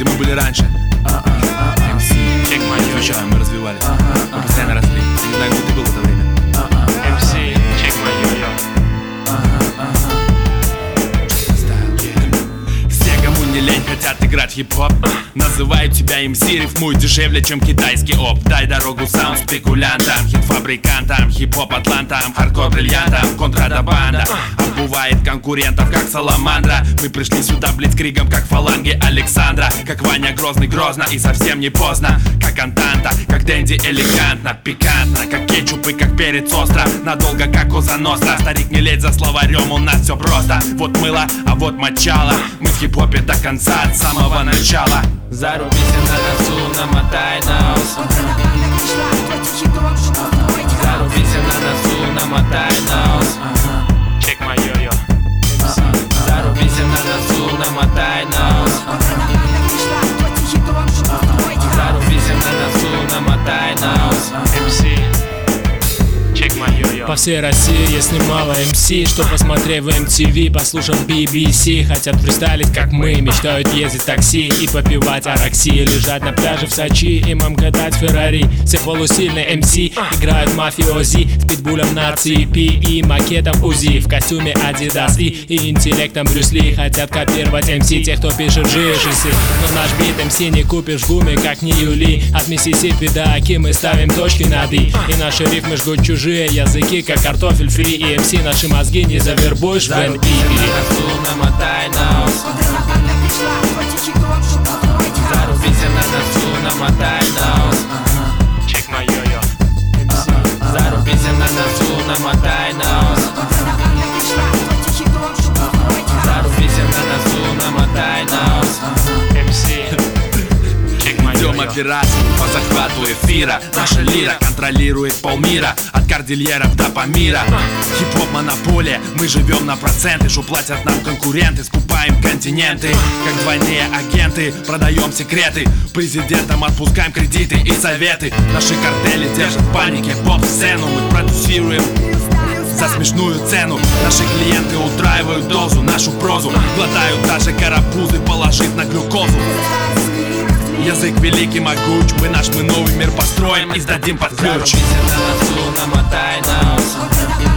где мы были раньше. Check my yo-yo. Отвечаем, мы развивались, мы постоянно росли. Я не знаю, где ты был в это время. MC, check my yo-yo. Все, кому не лень, хотят играть хип-хоп, называют тебя МС, рифмуют дешевле, чем китайский оп. Дай дорогу саунд спекулянтам, хит-фабрикантам, хип-хоп атлантам, хардкор бриллиантам, контрабанда обувает конкурентов, как саламандра. Мы пришли сюда блицкригом, как фаланги Александра, как Ваня Грозный грозно и совсем не поздно, как Антанта, как Дэнди элегантно, пикантно, как кетчуп и как перец остро, надолго как Коза Ностра. Старик, не лезь за словарем, у нас все просто. Вот мыло, а вот мочало. Мы в хип-хопе до конца, от самого начала. Зарубись на носу, намотай на ус. Зарубись на носу, намотай на ус. Check my yo-yo. Зарубись на носу, намотай на ус. Зарубись на носу, намотай на ус. MC, check my yo-yo. По всей России есть немало МС, что посмотрев в MTV, послушав BBC. Хотят фристайлить, как мы, мечтают ездить в такси и попивать аракси, лежать на пляже в Сочи и катать Феррари. Все полусильные МС играют мафиози с питбулем на цепи и макетом УЗИ, в костюме Adidas и интеллектом Брюс Ли. Хотят копировать МС, тех, кто пишет жижиси. Но наш бит МС не купишь в гуме, как не Юли. От Миссисипи до Аки мы ставим точки над «и». И наши рифмы жгут чужие языки, как картофель фри. И МС наши мозги не завербуешь в НИ. Намотай на ус. Зарубись на носу, намотай на ус. Check my yo-yo. Зарубись на носу, намотай на ус. Зарубись на носу, намотай на ус. MC, check my Идем yo-yo. операцию по захвату эфира. Наша лира контролирует полмира, от кордильеров до Памира. Хип-хоп монополия, мы живем на проценты, что платят нам конкуренты. Скупаем континенты, как двойные агенты, продаем секреты. Президентам отпускаем кредиты и советы. Наши картели держат в панике поп-сцену. Мы продюсируем за смешную цену. Наши клиенты утраивают дозу, нашу прозу глотают даже карапузы, положив на глюкозу. Язык великий, могуч, мы новый мир построим и сдадим под ключ. Зарубись на носу, намотай на ус.